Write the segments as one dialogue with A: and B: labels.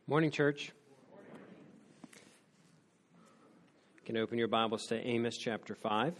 A: Morning, church. You can open your Bibles to Amos chapter 5.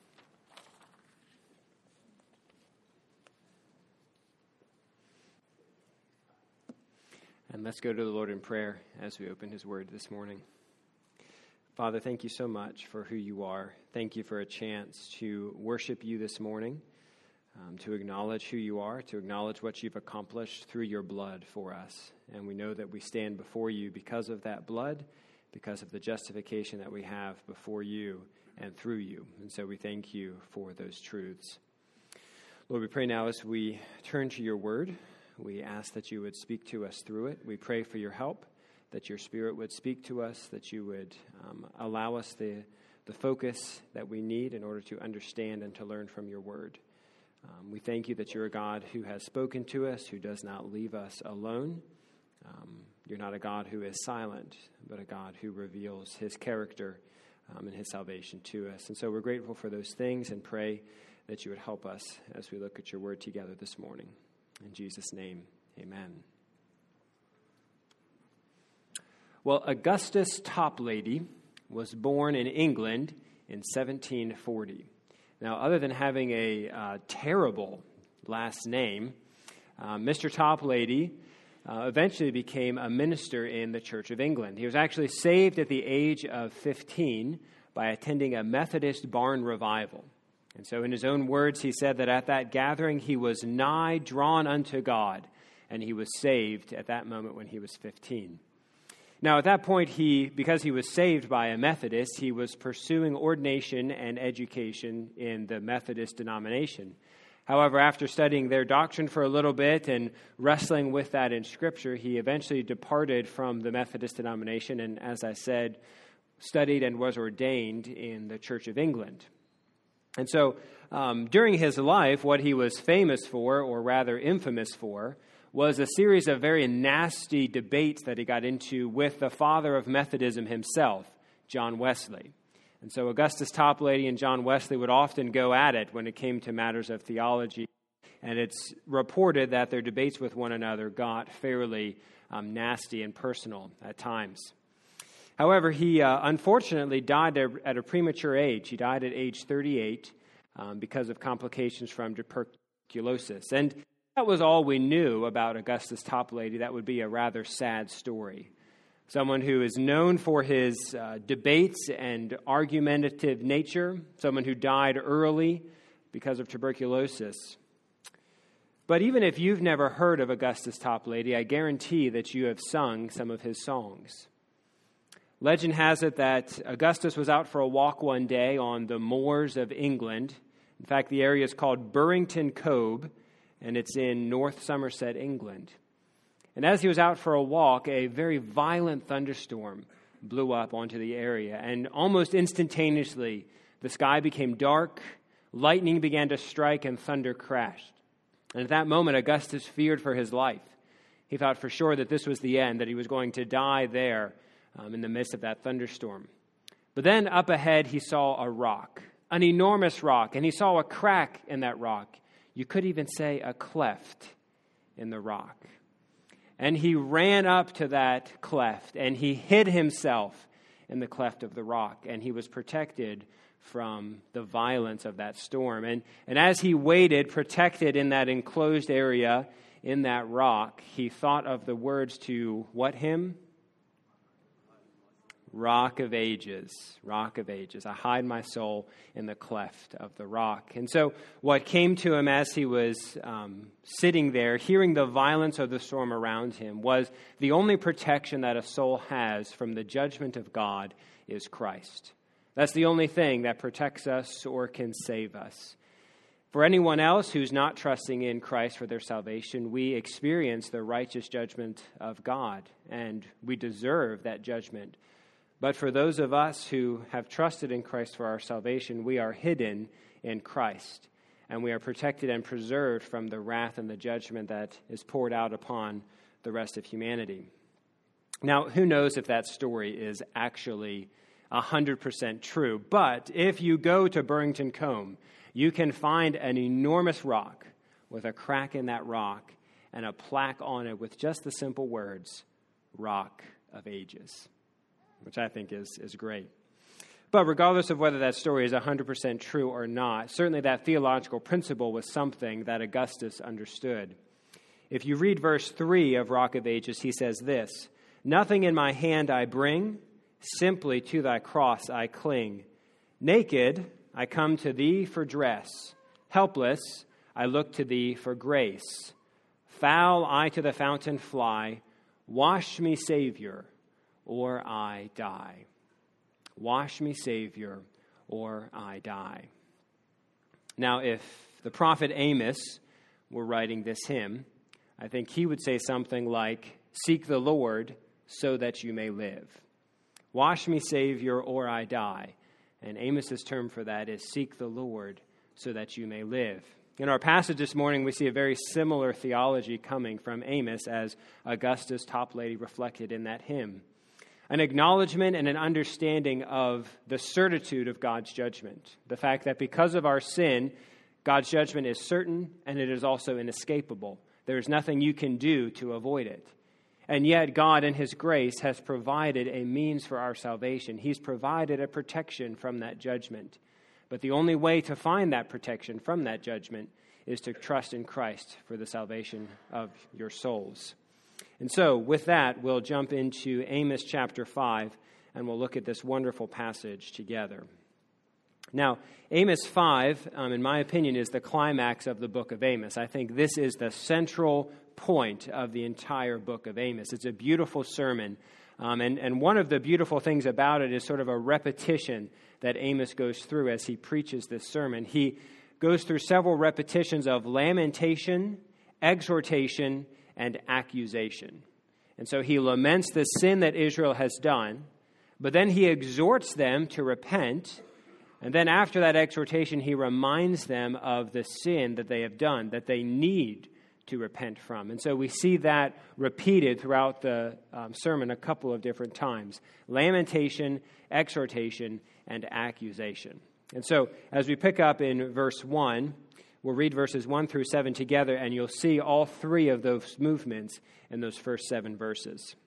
A: And let's go to the Lord in prayer as we open His Word this morning. Father, thank you so much for who you are. Thank you for a chance to worship you this morning, to acknowledge who you are, to acknowledge what you've accomplished through your blood for us. And we know that we stand before you because of that blood, because of the justification that we have before you and through you. And so we thank you for those truths. Lord, we pray now as we turn to your word, we ask that you would speak to us through it. We pray for your help, that your Spirit would speak to us, that you would allow us the focus that we need in order to understand and to learn from your word. We thank you that you're a God who has spoken to us, who does not leave us alone. You're not a God who is silent, but a God who reveals his character and his salvation to us. And so we're grateful for those things and pray that you would help us as we look at your word together this morning. In Jesus' name, amen. Well, Augustus Toplady was born in England in 1740. Now, other than having a terrible last name, Mr. Toplady eventually became a minister in the Church of England. He was actually saved at the age of 15 by attending a Methodist barn revival. And so in his own words, he said that at that gathering, he was nigh drawn unto God, and he was saved at that moment when he was 15. Now, at that point, because he was saved by a Methodist, he was pursuing ordination and education in the Methodist denomination. However, after studying their doctrine for a little bit and wrestling with that in Scripture, he eventually departed from the Methodist denomination and, as I said, studied and was ordained in the Church of England. And so, during his life, what he was famous for, or rather infamous for, was a series of very nasty debates that he got into with the father of Methodism himself, John Wesley. And so Augustus Toplady and John Wesley would often go at it when it came to matters of theology. And it's reported that their debates with one another got fairly nasty and personal at times. However, he unfortunately died at a premature age. He died at age 38 because of complications from tuberculosis. And that was all we knew about Augustus Toplady. That would be a rather sad story. Someone who is known for his debates and argumentative nature. Someone who died early because of tuberculosis. But even if you've never heard of Augustus Toplady, I guarantee that you have sung some of his songs. Legend has it that Augustus was out for a walk one day on the moors of England. In fact, the area is called Burrington Cove, and it's in North Somerset, England. And as he was out for a walk, a very violent thunderstorm blew up onto the area. And almost instantaneously, the sky became dark, lightning began to strike, and thunder crashed. And at that moment, Augustus feared for his life. He thought for sure that this was the end, that he was going to die there in the midst of that thunderstorm. But then up ahead, he saw a rock, an enormous rock, and he saw a crack in that rock. You could even say a cleft in the rock. And he ran up to that cleft, and he hid himself in the cleft of the rock, and he was protected from the violence of that storm. And as he waited, protected in that enclosed area, in that rock, he thought of the words to what hymn? Rock of Ages, Rock of Ages. I hide my soul in the cleft of the rock. And so what came to him as he was sitting there, hearing the violence of the storm around him, was the only protection that a soul has from the judgment of God is Christ. That's the only thing that protects us or can save us. For anyone else who's not trusting in Christ for their salvation, we experience the righteous judgment of God, and we deserve that judgment. But for those of us who have trusted in Christ for our salvation, we are hidden in Christ, and we are protected and preserved from the wrath and the judgment that is poured out upon the rest of humanity. Now, who knows if that story is actually 100% true, but if you go to Burrington Cove, you can find an enormous rock with a crack in that rock and a plaque on it with just the simple words, Rock of Ages, which I think is great. But regardless of whether that story is 100% true or not, certainly that theological principle was something that Augustus understood. If you read verse 3 of Rock of Ages, he says this, "Nothing in my hand I bring, simply to thy cross I cling. Naked, I come to thee for dress. Helpless, I look to thee for grace. Foul, I to the fountain fly. Wash me, Savior, or I die." Wash me, Savior, or I die. Now, if the prophet Amos were writing this hymn, I think he would say something like, "Seek the Lord so that you may live." Wash me, Savior, or I die. And Amos's term for that is seek the Lord so that you may live. In our passage this morning, we see a very similar theology coming from Amos as Augustus Toplady reflected in that hymn. An acknowledgement and an understanding of the certitude of God's judgment. The fact that because of our sin, God's judgment is certain and it is also inescapable. There is nothing you can do to avoid it. And yet God in his grace has provided a means for our salvation. He's provided a protection from that judgment. But the only way to find that protection from that judgment is to trust in Christ for the salvation of your souls. And so, with that, we'll jump into Amos chapter 5, and we'll look at this wonderful passage together. Now, Amos 5, in my opinion, is the climax of the book of Amos. I think this is the central point of the entire book of Amos. It's a beautiful sermon, and one of the beautiful things about it is sort of a repetition that Amos goes through as he preaches this sermon. He goes through several repetitions of lamentation, exhortation, and accusation. And so he laments the sin that Israel has done, but then he exhorts them to repent, and then after that exhortation, he reminds them of the sin that they have done, that they need to repent from. And so we see that repeated throughout the sermon a couple of different times. Lamentation, exhortation, and accusation. And so as we pick up in verse 1, we'll read verses 1 through 7 together, and you'll see all three of those movements in those first 7 verses.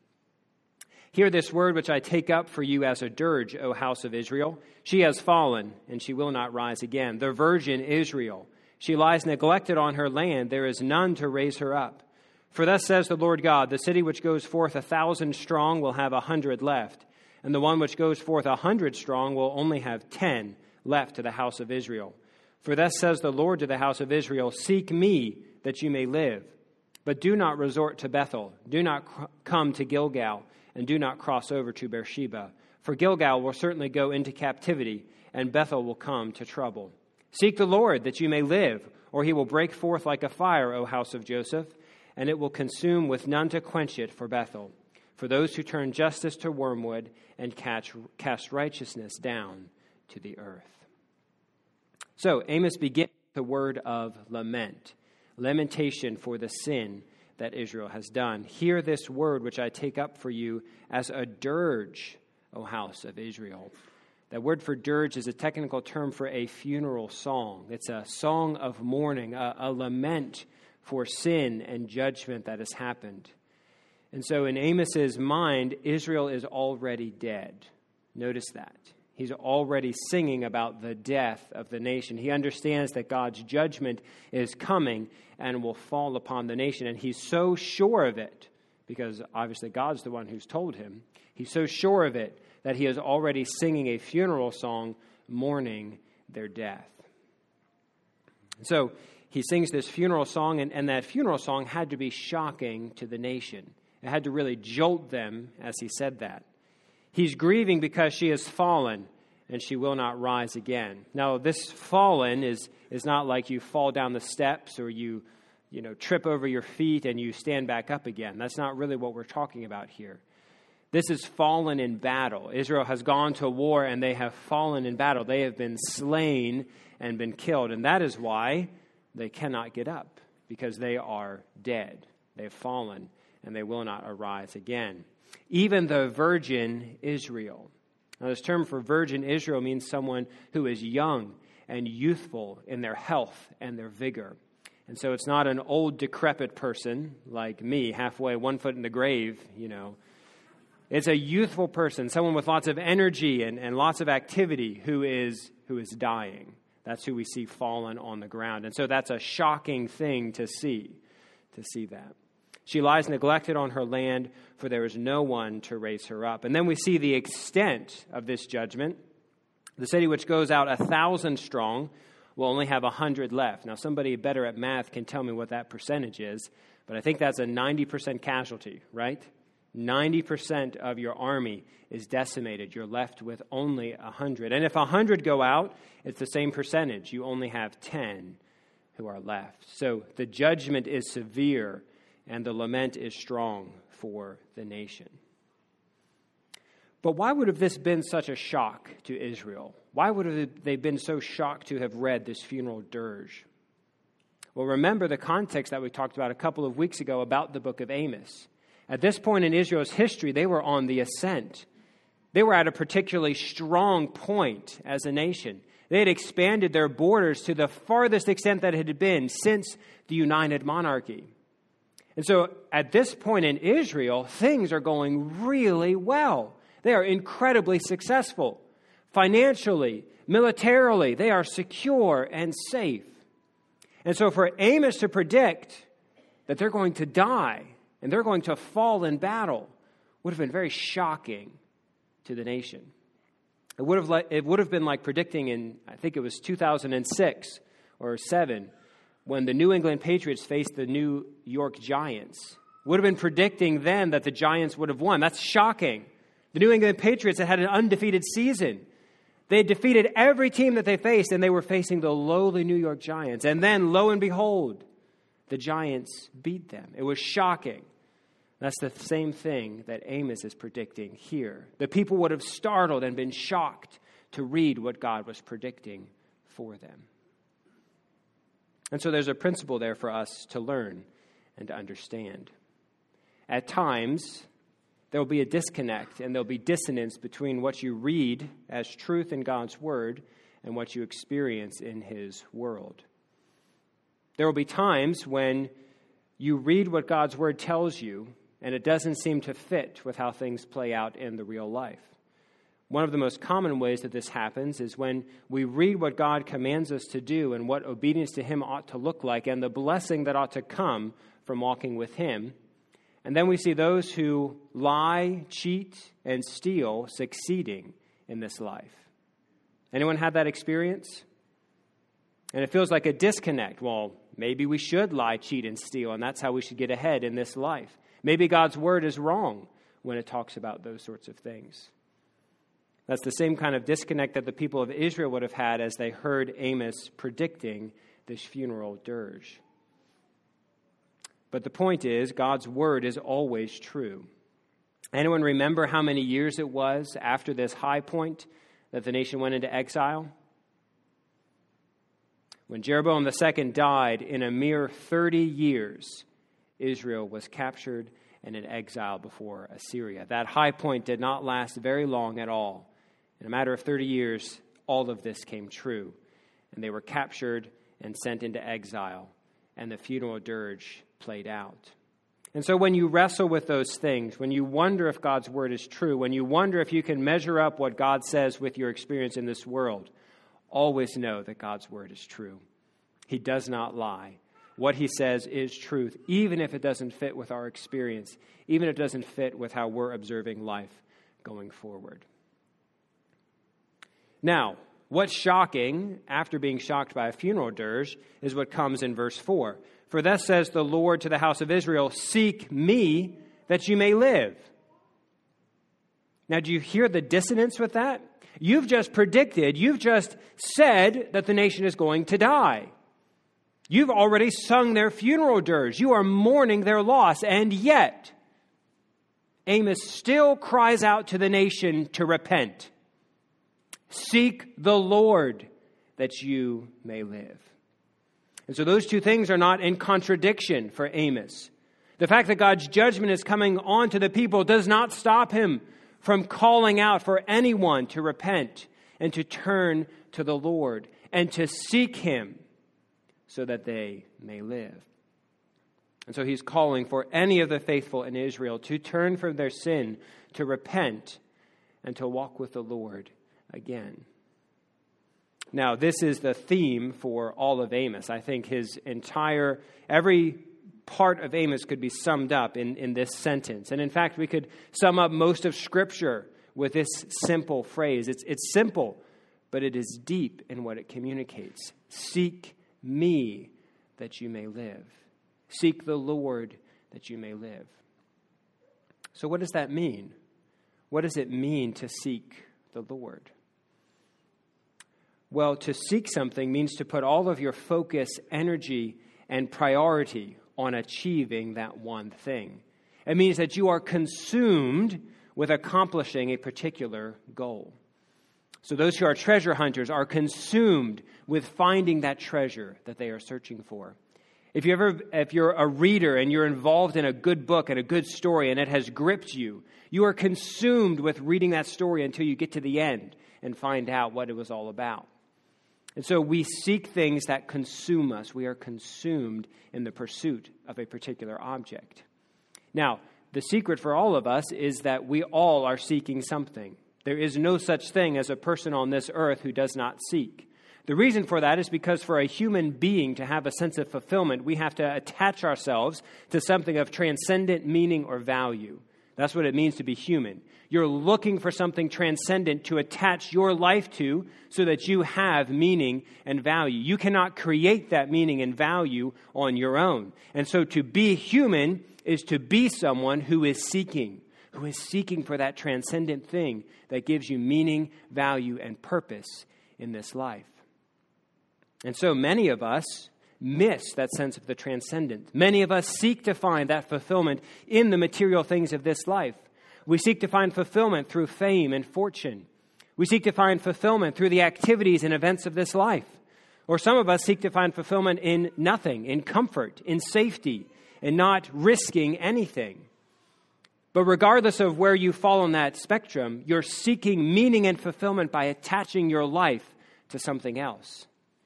A: "Hear this word which I take up for you as a dirge, O house of Israel. She has fallen, and she will not rise again. The virgin Israel, she lies neglected on her land. There is none to raise her up. For thus says the Lord God, the city which goes forth 1,000 strong will have 100 left, and the one which goes forth 100 strong will only have 10 left to the house of Israel. For thus says the Lord to the house of Israel, seek me that you may live. But do not resort to Bethel. Do not come to Gilgal, and do not cross over to Beersheba. For Gilgal will certainly go into captivity, and Bethel will come to trouble. Seek the Lord that you may live, or he will break forth like a fire, O house of Joseph, and it will consume with none to quench it for Bethel. For those who turn justice to wormwood and cast righteousness down to the earth." So Amos begins with the word of lament, lamentation for the sin that Israel has done. "Hear this word which I take up for you as a dirge, O house of Israel." That word for dirge is a technical term for a funeral song. It's a song of mourning, a lament for sin and judgment that has happened. And so in Amos's mind, Israel is already dead. Notice that. He's already singing about the death of the nation. He understands that God's judgment is coming and will fall upon the nation. And he's so sure of it, because obviously God's the one who's told him. He's so sure of it that he is already singing a funeral song mourning their death. So he sings this funeral song, and that funeral song had to be shocking to the nation. It had to really jolt them as he said that. He's grieving because she has fallen, and she will not rise again. Now, this fallen is not like you fall down the steps or you trip over your feet and you stand back up again. That's not really what we're talking about here. This is fallen in battle. Israel has gone to war, and they have fallen in battle. They have been slain and been killed, and that is why they cannot get up, because they are dead. They have fallen, and they will not arise again. Even the virgin Israel. Now, this term for virgin Israel means someone who is young and youthful in their health and their vigor. And so it's not an old, decrepit person like me, halfway, 1 foot in the grave, It's a youthful person, someone with lots of energy and lots of activity who is dying. That's who we see fallen on the ground. And so that's a shocking thing to see that. She lies neglected on her land, for there is no one to raise her up. And then we see the extent of this judgment. The city which goes out 1,000 strong will only have 100 left. Now, somebody better at math can tell me what that percentage is, but I think that's a 90% casualty, right? 90% of your army is decimated. You're left with only 100. And if 100 go out, it's the same percentage. You only have 10 who are left. So the judgment is severe, and the lament is strong for the nation. But why would have this been such a shock to Israel? Why would have they been so shocked to have read this funeral dirge? Well, remember the context that we talked about a couple of weeks ago about the book of Amos. At this point in Israel's history, they were on the ascent. They were at a particularly strong point as a nation. They had expanded their borders to the farthest extent that it had been since the United Monarchy. And so at this point in Israel, things are going really well. They are incredibly successful. Financially, militarily, they are secure and safe. And so for Amos to predict that they're going to die and they're going to fall in battle would have been very shocking to the nation. It would have been like predicting in, I think it was 2006 or 7, when the New England Patriots faced the New York Giants. Would have been predicting then that the Giants would have won. That's shocking. The New England Patriots had an undefeated season. They had defeated every team that they faced, and they were facing the lowly New York Giants. And then, lo and behold, the Giants beat them. It was shocking. That's the same thing that Amos is predicting here. The people would have startled and been shocked to read what God was predicting for them. And so there's a principle there for us to learn and to understand. At times, there will be a disconnect and there'll be dissonance between what you read as truth in God's word and what you experience in his world. There will be times when you read what God's word tells you and it doesn't seem to fit with how things play out in the real life. One of the most common ways that this happens is when we read what God commands us to do and what obedience to him ought to look like and the blessing that ought to come from walking with him. And then we see those who lie, cheat, and steal succeeding in this life. Anyone had that experience? And it feels like a disconnect. Well, maybe we should lie, cheat, and steal, and that's how we should get ahead in this life. Maybe God's word is wrong when it talks about those sorts of things. That's the same kind of disconnect that the people of Israel would have had as they heard Amos predicting this funeral dirge. But the point is, God's word is always true. Anyone remember how many years it was after this high point that the nation went into exile? When Jeroboam II died, in a mere 30 years, Israel was captured and in exile before Assyria. That high point did not last very long at all. In a matter of 30 years, all of this came true. And they were captured and sent into exile. And the funeral dirge played out. And so when you wrestle with those things, when you wonder if God's word is true, when you wonder if you can measure up what God says with your experience in this world, always know that God's word is true. He does not lie. What he says is truth, even if it doesn't fit with our experience, even if it doesn't fit with how we're observing life going forward. Now, what's shocking after being shocked by a funeral dirge is what comes in verse 4. For thus says the Lord to the house of Israel, seek me that you may live. Now, do you hear the dissonance with that? You've just predicted, you've just said that the nation is going to die. You've already sung their funeral dirge. You are mourning their loss. And yet, Amos still cries out to the nation to repent. Seek the Lord that you may live. And so those two things are not in contradiction for Amos. The fact that God's judgment is coming on to the people does not stop him from calling out for anyone to repent and to turn to the Lord and to seek him so that they may live. And so he's calling for any of the faithful in Israel to turn from their sin, to repent, and to walk with the Lord again. Now, this is the theme for all of Amos. I think every part of Amos could be summed up in this sentence. And in fact, we could sum up most of Scripture with this simple phrase. It's simple, but it is deep in what it communicates. Seek me that you may live. Seek the Lord that you may live. So what does that mean? What does it mean to seek the Lord? Well, to seek something means to put all of your focus, energy, and priority on achieving that one thing. It means that you are consumed with accomplishing a particular goal. So those who are treasure hunters are consumed with finding that treasure that they are searching for. If you're a reader and you're involved in a good book and a good story and it has gripped you, you are consumed with reading that story until you get to the end and find out what it was all about. And so we seek things that consume us. We are consumed in the pursuit of a particular object. Now, the secret for all of us is that we all are seeking something. There is no such thing as a person on this earth who does not seek. The reason for that is because for a human being to have a sense of fulfillment, we have to attach ourselves to something of transcendent meaning or value. That's what it means to be human. You're looking for something transcendent to attach your life to so that you have meaning and value. You cannot create that meaning and value on your own. And so to be human is to be someone who is seeking for that transcendent thing that gives you meaning, value, and purpose in this life. And so many of us miss that sense of the transcendent. Many of us seek to find that fulfillment in the material things of this life. We seek to find fulfillment through fame and fortune. We seek to find fulfillment through the activities and events of this life. Or some of us seek to find fulfillment in nothing, in comfort, in safety, and not risking anything. But regardless of where you fall on that spectrum, you're seeking meaning and fulfillment by attaching your life to something else.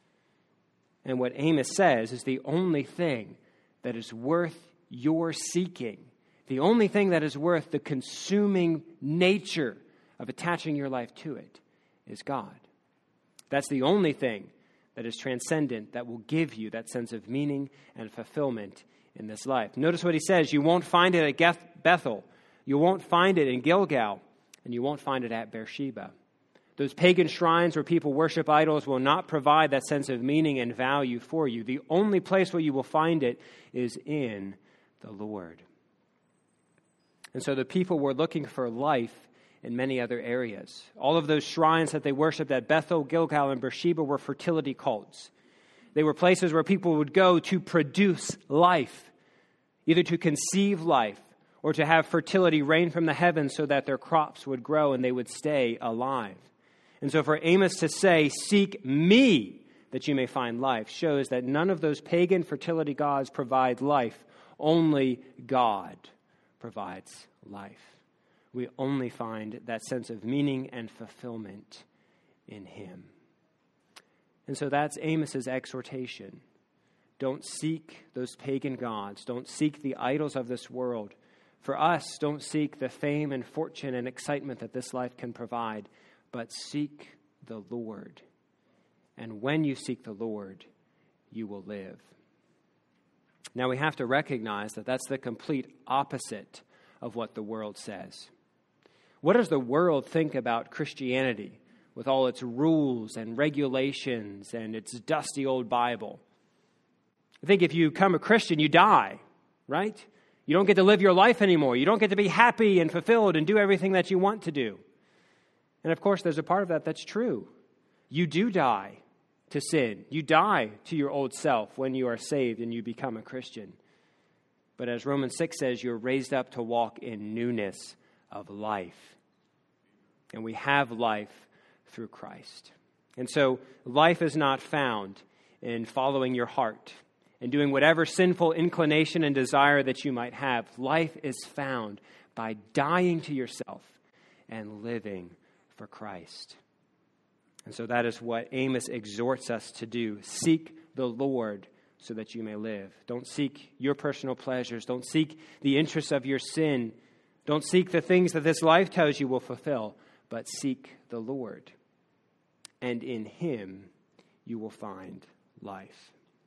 A: And what Amos says is the only thing that is worth your seeking, the only thing that is worth the consuming nature of attaching your life to it is God. That's the only thing that is transcendent that will give you that sense of meaning and fulfillment in this life. Notice what he says. You won't find it at Bethel. You won't find it in Gilgal. And you won't find it at Beersheba. Those pagan shrines where people worship idols will not provide that sense of meaning and value for you. The only place where you will find it is in the Lord. And so the people were looking for life in many other areas. All of those shrines that they worshipped at Bethel, Gilgal, and Beersheba were fertility cults. They were places where people would go to produce life, either to conceive life or to have fertility rain from the heavens so that their crops would grow and they would stay alive. And so for Amos to say, seek me that you may find life, shows that none of those pagan fertility gods provide life. Only God provides life. We only find that sense of meaning and fulfillment in him. And so that's Amos's exhortation. Don't seek those pagan gods. Don't seek the idols of this world. For us, don't seek the fame and fortune and excitement that this life can provide, but seek the Lord. And when you seek the Lord, you will live. Now we have to recognize that that's the complete opposite of what the world says. What does the world think about Christianity with all its rules and regulations and its dusty old Bible? I think if you become a Christian, you die, right? You don't get to live your life anymore. You don't get to be happy and fulfilled and do everything that you want to do. And of course, there's a part of that that's true. You do die to sin. You die to your old self when you are saved and you become a Christian. But as Romans 6 says, you're raised up to walk in newness of life. And we have life through Christ. And so life is not found in following your heart and doing whatever sinful inclination and desire that you might have. Life is found by dying to yourself and living for Christ. And so that is what Amos exhorts us to do. Seek the Lord so that you may live. Don't seek your personal pleasures. Don't seek the interests of your sin. Don't seek the things that this life tells you will fulfill, but seek the Lord. And in him you will find life.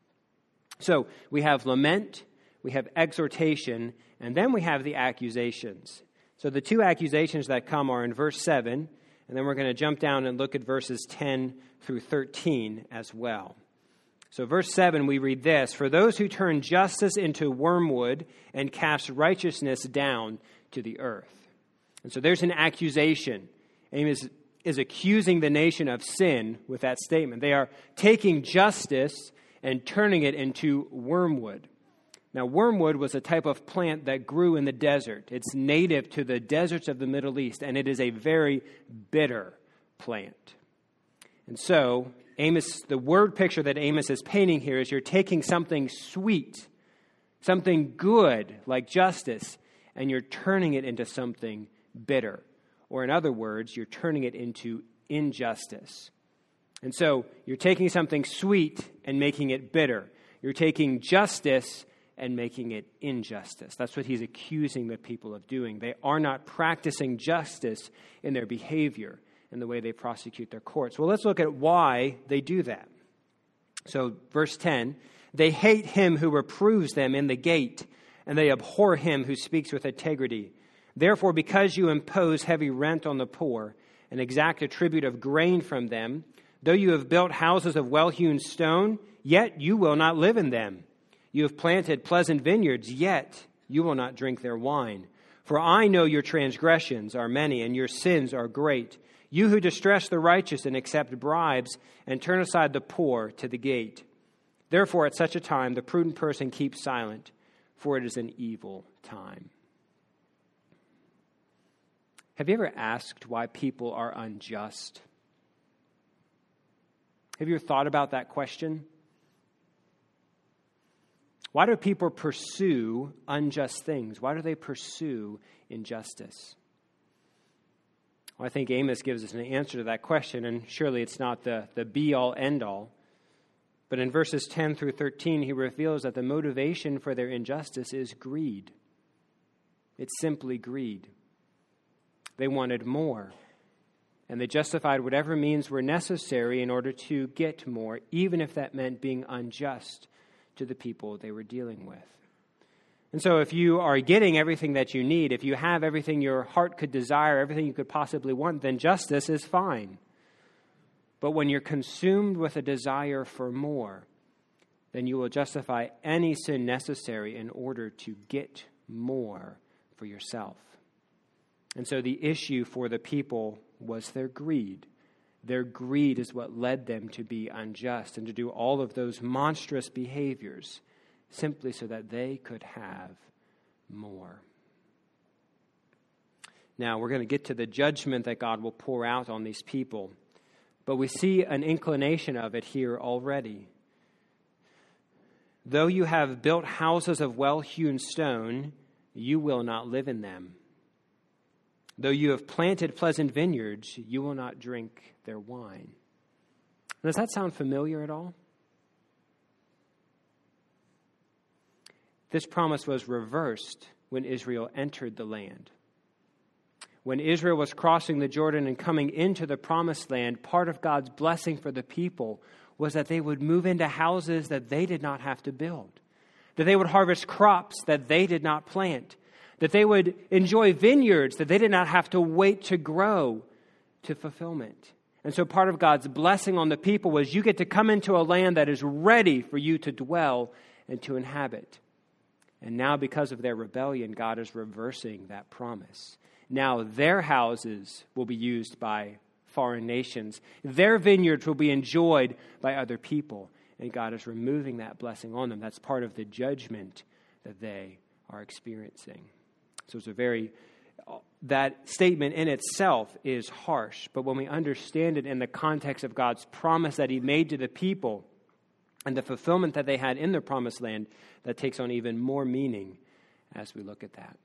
A: So we have lament, we have exhortation, and then we have the accusations. So the two accusations that come are in verse 7, and then we're going to jump down and look at verses 10 through 13 as well. So verse 7, we read this: "For those who turn justice into wormwood and cast righteousness down to the earth." And so there's an accusation. Amos is accusing the nation of sin with that statement. They are taking justice and turning it into wormwood. Now, wormwood was a type of plant that grew in the desert. It's native to the deserts of the Middle East, and it is a very bitter plant. And so, the word picture that Amos is painting here is you're taking something sweet, something good like justice, and you're turning it into something bitter. Or in other words, you're turning it into injustice. And so you're taking something sweet and making it bitter. You're taking justice and making it injustice. That's what he's accusing the people of doing. They are not practicing justice in their behavior and the way they prosecute their courts. Well, let's look at why they do that. So verse 10, "They hate him who reproves them in the gate, and they abhor him who speaks with integrity. Therefore, because you impose heavy rent on the poor and exact a tribute of grain from them, though you have built houses of well-hewn stone, yet you will not live in them. You have planted pleasant vineyards, yet you will not drink their wine. For I know your transgressions are many and your sins are great. You who distress the righteous and accept bribes and turn aside the poor to the gate. Therefore, at such a time, the prudent person keeps silent, for it is an evil time." Have you ever asked why people are unjust? Have you ever thought about that question? Why do people pursue unjust things? Why do they pursue injustice? Well, I think Amos gives us an answer to that question, and surely it's not the be-all, end-all. But in verses 10 through 13, he reveals that the motivation for their injustice is greed. It's simply greed. They wanted more, and they justified whatever means were necessary in order to get more, even if that meant being unjust to the people they were dealing with. And so if you are getting everything that you need, if you have everything your heart could desire, everything you could possibly want, then justice is fine. But when you're consumed with a desire for more, then you will justify any sin necessary in order to get more for yourself. And so the issue for the people was their greed. Their greed is what led them to be unjust and to do all of those monstrous behaviors simply so that they could have more. Now, we're going to get to the judgment that God will pour out on these people, but we see an inclination of it here already. Though you have built houses of well-hewn stone, you will not live in them. Though you have planted pleasant vineyards, you will not drink their wine. Does that sound familiar at all? This promise was reversed when Israel entered the land. When Israel was crossing the Jordan and coming into the promised land, part of God's blessing for the people was that they would move into houses that they did not have to build, that they would harvest crops that they did not plant, that they would enjoy vineyards that they did not have to wait to grow to fulfillment. And so part of God's blessing on the people was you get to come into a land that is ready for you to dwell and to inhabit. And now because of their rebellion, God is reversing that promise. Now their houses will be used by foreign nations. Their vineyards will be enjoyed by other people. And God is removing that blessing on them. That's part of the judgment that they are experiencing. So that statement in itself is harsh. But when we understand it in the context of God's promise that he made to the people and the fulfillment that they had in the promised land, that takes on even more meaning as we look at that.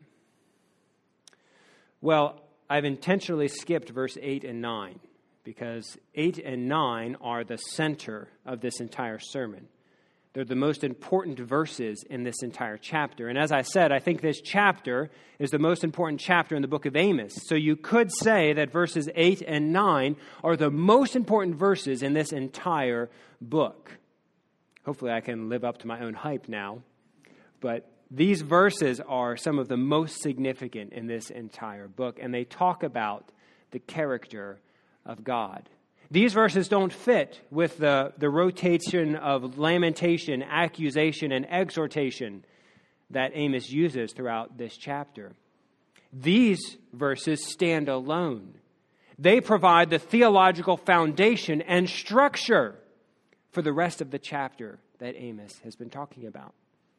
A: Well, I've intentionally skipped verse 8 and 9 because 8 and 9 are the center of this entire sermon. They're the most important verses in this entire chapter. And as I said, I think this chapter is the most important chapter in the book of Amos. So you could say that verses 8 and 9 are the most important verses in this entire book. Hopefully I can live up to my own hype now. But these verses are some of the most significant in this entire book, and they talk about the character of God. These verses don't fit with the rotation of lamentation, accusation, and exhortation that Amos uses throughout this chapter. These verses stand alone. They provide the theological foundation and structure for the rest of the chapter that Amos has been talking about.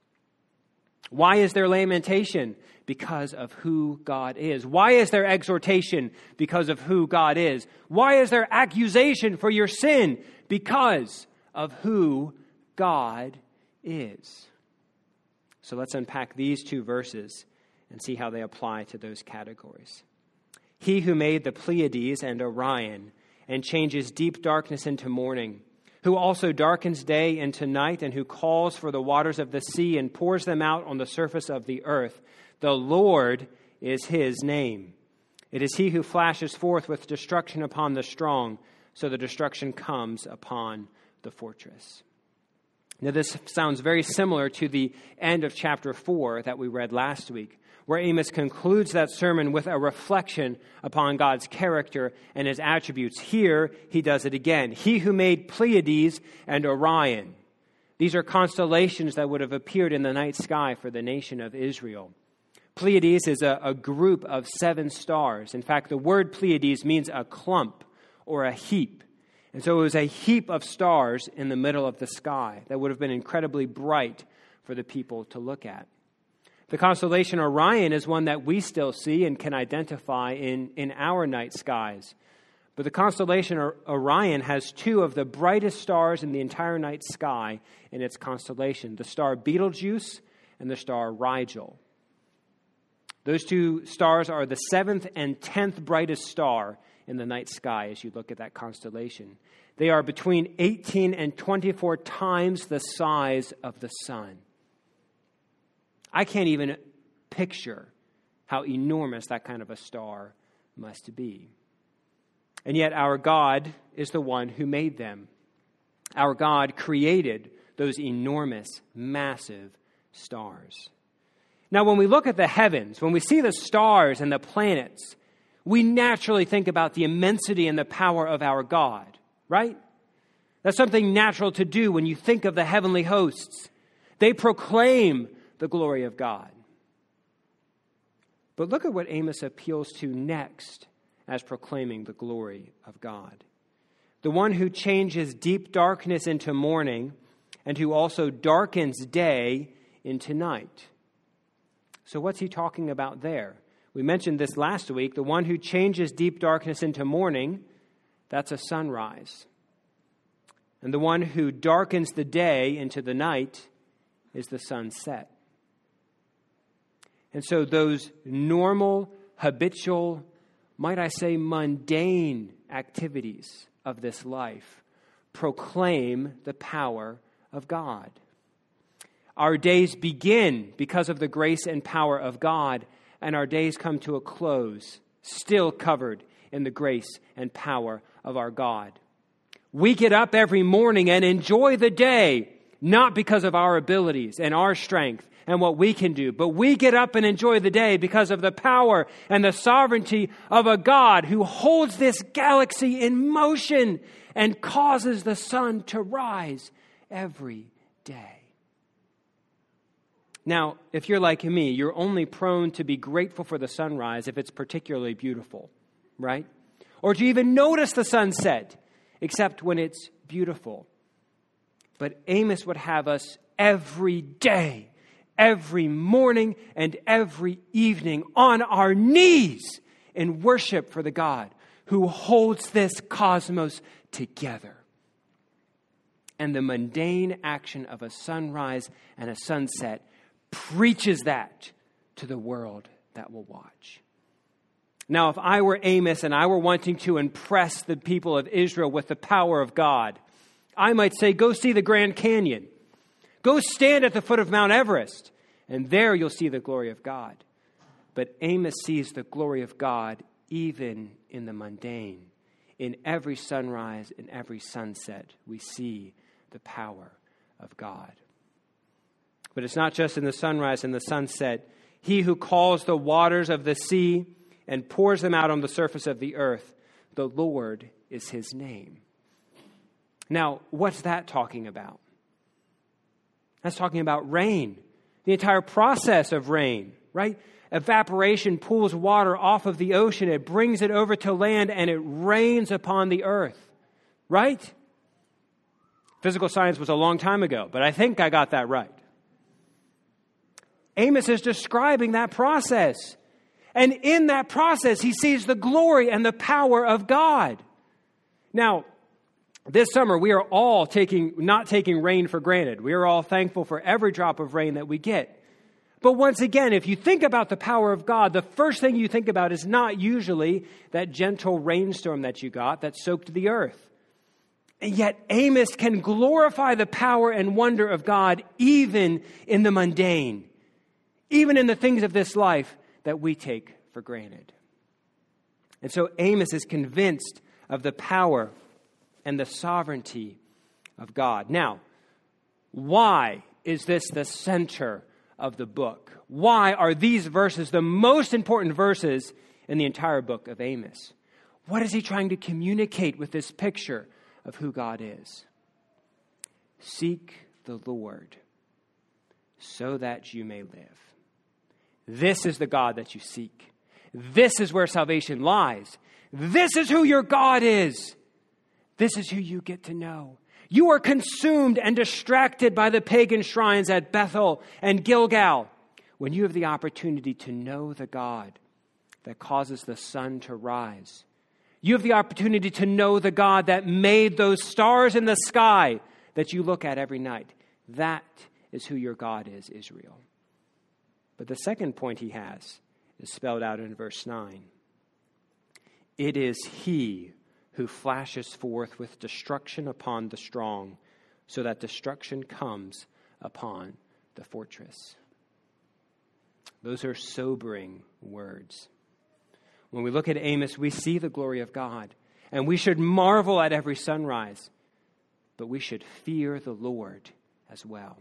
A: Why is there lamentation? Because of who God is. Why is there exhortation? Because of who God is. Why is there accusation for your sin? Because of who God is. So let's unpack these two verses and see how they apply to those categories. He who made the Pleiades and Orion and changes deep darkness into morning, who also darkens day into night, and who calls for the waters of the sea and pours them out on the surface of the earth. The Lord is his name. It is he who flashes forth with destruction upon the strong, so the destruction comes upon the fortress. Now this sounds very similar to the end of chapter 4 that we read last week, where Amos concludes that sermon with a reflection upon God's character and his attributes. Here, he does it again. He who made Pleiades and Orion. These are constellations that would have appeared in the night sky for the nation of Israel. Pleiades is a group of 7 stars. In fact, the word Pleiades means a clump or a heap. And so it was a heap of stars in the middle of the sky that would have been incredibly bright for the people to look at. The constellation Orion is one that we still see and can identify in our night skies. But the constellation Orion has 2 of the brightest stars in the entire night sky in its constellation, the star Betelgeuse and the star Rigel. Those 2 stars are the 7th and 10th brightest star in the night sky as you look at that constellation. They are between 18 and 24 times the size of the sun. I can't even picture how enormous that kind of a star must be. And yet our God is the one who made them. Our God created those enormous, massive stars. Now, when we look at the heavens, when we see the stars and the planets, we naturally think about the immensity and the power of our God, right? That's something natural to do when you think of the heavenly hosts. They proclaim the glory of God. But look at what Amos appeals to next as proclaiming the glory of God. The one who changes deep darkness into morning and who also darkens day into night. So what's he talking about there? We mentioned this last week. The one who changes deep darkness into morning, that's a sunrise. And the one who darkens the day into the night is the sunset. And so those normal, habitual, might I say mundane activities of this life proclaim the power of God. Our days begin because of the grace and power of God, and our days come to a close, still covered in the grace and power of our God. We get up every morning and enjoy the day, not because of our abilities and our strength and what we can do, but we get up and enjoy the day because of the power and the sovereignty of a God who holds this galaxy in motion and causes the sun to rise every day. Now, if you're like me, you're only prone to be grateful for the sunrise if it's particularly beautiful, right? Or to even notice the sunset, except when it's beautiful. But Amos would have us every day, every morning, and every evening on our knees in worship for the God who holds this cosmos together. And the mundane action of a sunrise and a sunset preaches that to the world that will watch. Now, if I were Amos and I were wanting to impress the people of Israel with the power of God, I might say, go see the Grand Canyon. Go stand at the foot of Mount Everest, and there you'll see the glory of God. But Amos sees the glory of God even in the mundane. In every sunrise, in every sunset, we see the power of God. But it's not just in the sunrise and the sunset. He who calls the waters of the sea and pours them out on the surface of the earth, the Lord is his name. Now, what's that talking about? That's talking about rain, the entire process of rain, right? Evaporation pulls water off of the ocean, it brings it over to land, and it rains upon the earth, right? Physical science was a long time ago, but I think I got that right. Amos is describing that process. And in that process, he sees the glory and the power of God. Now, this summer, we are all not taking rain for granted. We are all thankful for every drop of rain that we get. But once again, if you think about the power of God, the first thing you think about is not usually that gentle rainstorm that you got that soaked the earth. And yet Amos can glorify the power and wonder of God even in the mundane, even in the things of this life that we take for granted. And so Amos is convinced of the power and the sovereignty of God. Now, why is this the center of the book? Why are these verses the most important verses in the entire book of Amos? What is he trying to communicate with this picture of who God is? Seek the Lord so that you may live. This is the God that you seek. This is where salvation lies. This is who your God is. This is who you get to know. You are consumed and distracted by the pagan shrines at Bethel and Gilgal when you have the opportunity to know the God that causes the sun to rise. You have the opportunity to know the God that made those stars in the sky that you look at every night. That is who your God is, Israel. But the second point he has is spelled out in verse 9. It is he who flashes forth with destruction upon the strong, so that destruction comes upon the fortress. Those are sobering words. When we look at Amos, we see the glory of God, and we should marvel at every sunrise, but we should fear the Lord as well.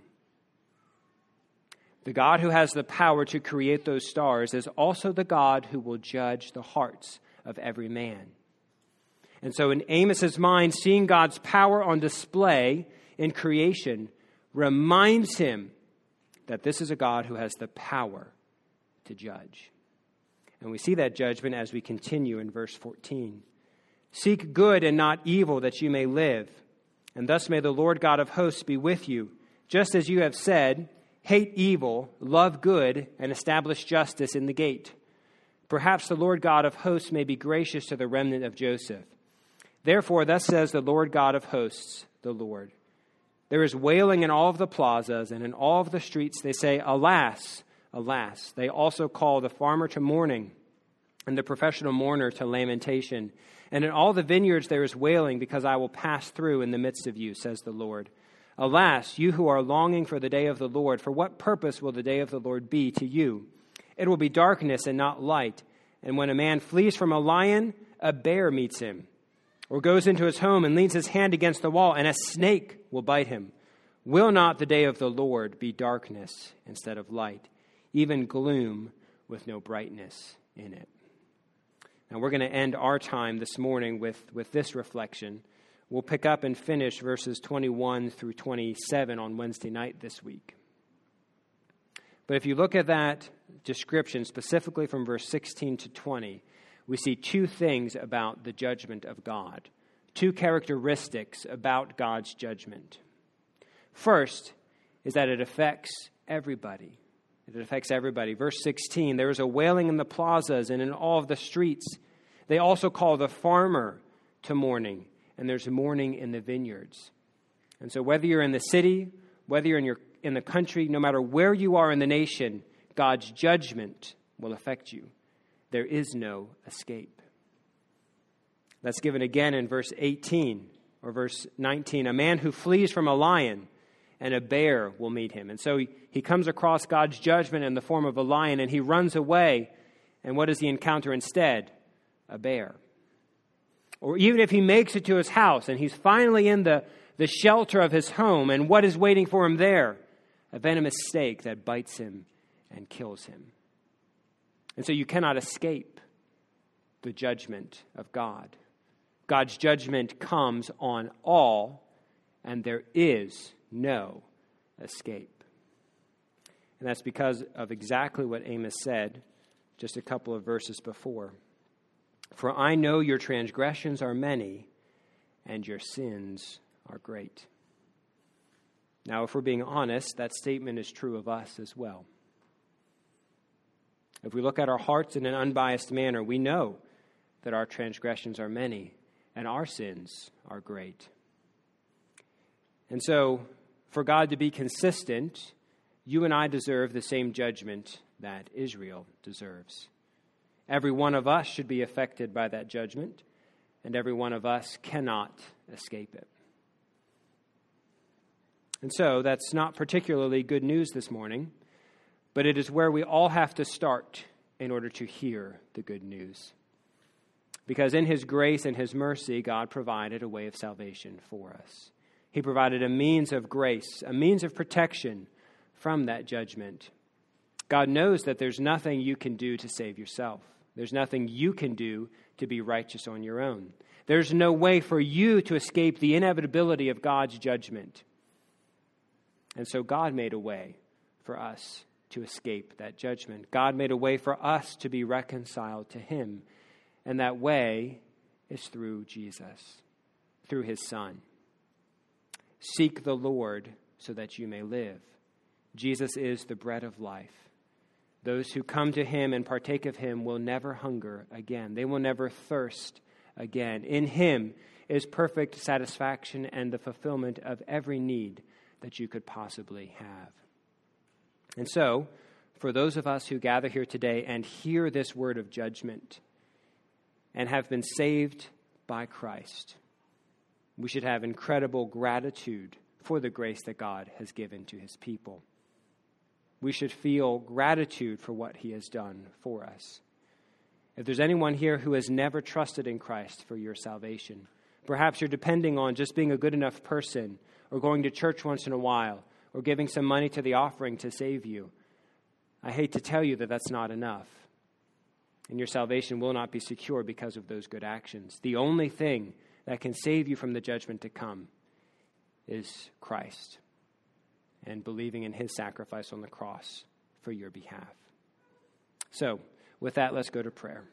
A: The God who has the power to create those stars is also the God who will judge the hearts of every man. And so in Amos's mind, seeing God's power on display in creation reminds him that this is a God who has the power to judge. And we see that judgment as we continue in verse 14. Seek good and not evil, that you may live. And thus may the Lord God of hosts be with you, just as you have said, hate evil, love good, and establish justice in the gate. Perhaps the Lord God of hosts may be gracious to the remnant of Joseph. Therefore, thus says the Lord God of hosts, the Lord. There is wailing in all of the plazas and in all of the streets. They say, alas, alas. They also call the farmer to mourning and the professional mourner to lamentation. And in all the vineyards there is wailing, because I will pass through in the midst of you, says the Lord. Alas, you who are longing for the day of the Lord, for what purpose will the day of the Lord be to you? It will be darkness and not light. And when a man flees from a lion, a bear meets him. Or goes into his home and leans his hand against the wall, and a snake will bite him. Will not the day of the Lord be darkness instead of light, even gloom with no brightness in it? Now we're going to end our time this morning with this reflection. We'll pick up and finish verses 21 through 27 on Wednesday night this week. But if you look at that description, specifically from verse 16 to 20, we see two things about the judgment of God, two characteristics about God's judgment. First is that it affects everybody. It affects everybody. Verse 16, there is a wailing in the plazas and in all of the streets. They also call the farmer to mourning, and there's mourning in the vineyards. And so whether you're in the city, whether you're in the country, no matter where you are in the nation, God's judgment will affect you. There is no escape. That's given again in verse 18 or verse 19. A man who flees from a lion and a bear will meet him. And so he comes across God's judgment in the form of a lion, and he runs away. And what does he encounter instead? A bear. Or even if he makes it to his house, and he's finally in the shelter of his home, and what is waiting for him there? A venomous snake that bites him and kills him. And so you cannot escape the judgment of God. God's judgment comes on all, and there is no escape. And that's because of exactly what Amos said just a couple of verses before. For I know your transgressions are many, and your sins are great. Now, if we're being honest, that statement is true of us as well. If we look at our hearts in an unbiased manner, we know that our transgressions are many and our sins are great. And so, for God to be consistent, you and I deserve the same judgment that Israel deserves. Every one of us should be affected by that judgment, and every one of us cannot escape it. And so, that's not particularly good news this morning, but it is where we all have to start in order to hear the good news. Because in his grace and his mercy, God provided a way of salvation for us. He provided a means of grace, a means of protection from that judgment. God knows that there's nothing you can do to save yourself. There's nothing you can do to be righteous on your own. There's no way for you to escape the inevitability of God's judgment. And so God made a way for us to escape that judgment. God made a way for us to be reconciled to him. And that way is through Jesus, through his Son. Seek the Lord so that you may live. Jesus is the bread of life. Those who come to him and partake of him will never hunger again. They will never thirst again. In him is perfect satisfaction and the fulfillment of every need that you could possibly have. And so, for those of us who gather here today and hear this word of judgment and have been saved by Christ, we should have incredible gratitude for the grace that God has given to his people. We should feel gratitude for what he has done for us. If there's anyone here who has never trusted in Christ for your salvation, perhaps you're depending on just being a good enough person or going to church once in a while or giving some money to the offering to save you, I hate to tell you that that's not enough. And your salvation will not be secure because of those good actions. The only thing that can save you from the judgment to come is Christ and believing in his sacrifice on the cross for your behalf. So, with that, let's go to prayer.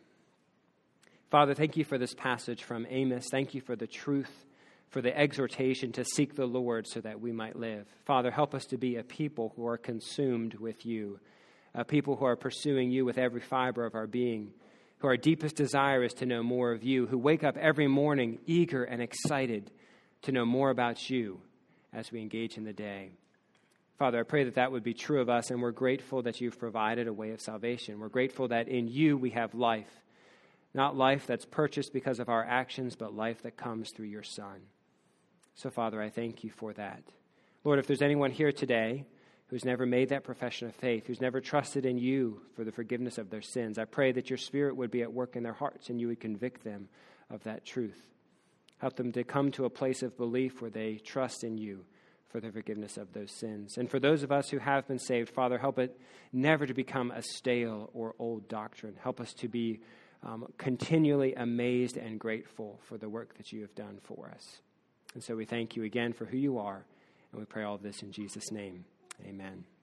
A: Father, thank you for this passage from Amos. Thank you for the truth, for the exhortation to seek the Lord so that we might live. Father, help us to be a people who are consumed with you, a people who are pursuing you with every fiber of our being, who our deepest desire is to know more of you, who wake up every morning eager and excited to know more about you as we engage in the day. Father, I pray that that would be true of us, and we're grateful that you've provided a way of salvation. We're grateful that in you we have life, not life that's purchased because of our actions, but life that comes through your Son. So, Father, I thank you for that. Lord, if there's anyone here today who's never made that profession of faith, who's never trusted in you for the forgiveness of their sins, I pray that your Spirit would be at work in their hearts and you would convict them of that truth. Help them to come to a place of belief where they trust in you for the forgiveness of those sins. And for those of us who have been saved, Father, help it never to become a stale or old doctrine. Help us to be continually amazed and grateful for the work that you have done for us. And so we thank you again for who you are, and we pray all of this in Jesus' name. Amen.